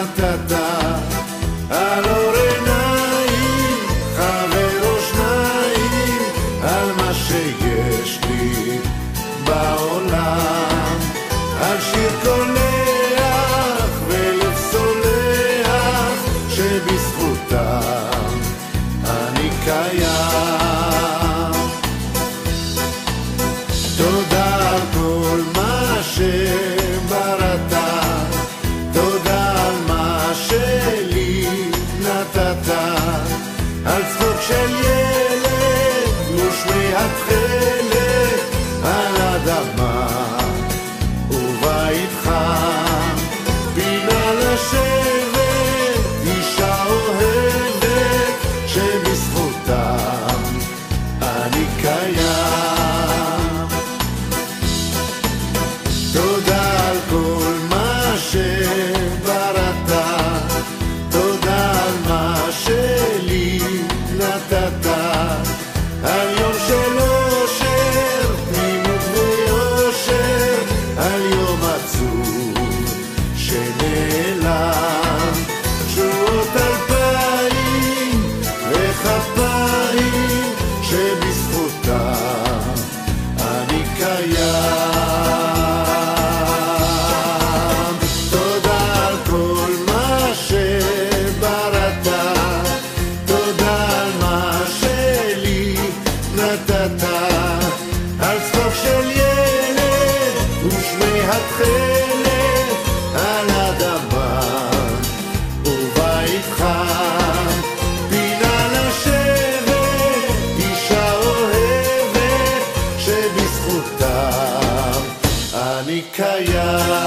נתת, על אור עיניים, חבר או שניים, על מה שיש לי בעולם, על שיר קולח ולב סולח, שבזכותם אני קיים. תודה על כל מה שבראת, תודה על מה שלי נתת, על צחוק של ילד ושמי התכלת, על אדמה ובית חם, פינה לשבת, אישה אוהבת, שבזכותם אני קיים. תודה על כל מה שבראת, תודה על מה שלי נתת, על יום של אושר, תמימות ויושר, על יום עצוב שנעלם, תשועות 2000 וכפיים, שבזכותם אני קיים. תודה על כל מה שבראת, תודה על מה שלי נתת, על צחוק של ילד ושמי התכלת, על אדמה ובית חם, פינה לשבת, אישה אוהבת, שבזכותם אני קיים.